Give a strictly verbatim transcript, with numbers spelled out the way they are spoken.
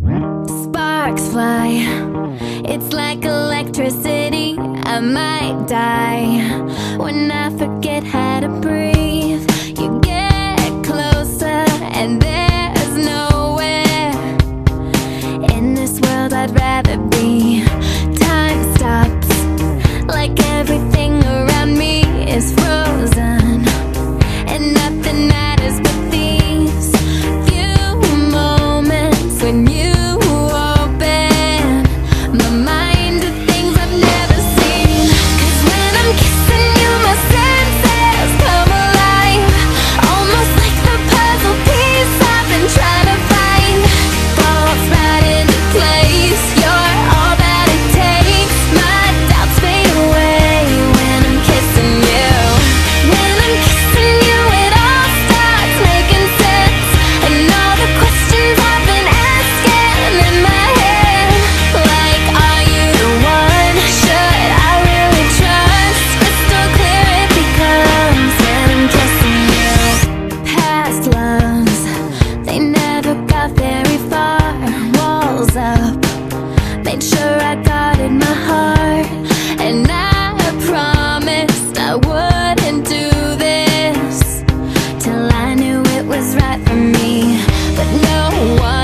Sparks fly, it's like electricity. I might die when I forget how to breathe. You get closer and there's nowhere in this world I'd rather be. Time stops, like everything around me is frozen, and nothing matters but these few moments when you made sure I guarded my heart, and I promised I wouldn't do this till I knew it was right for me. But no one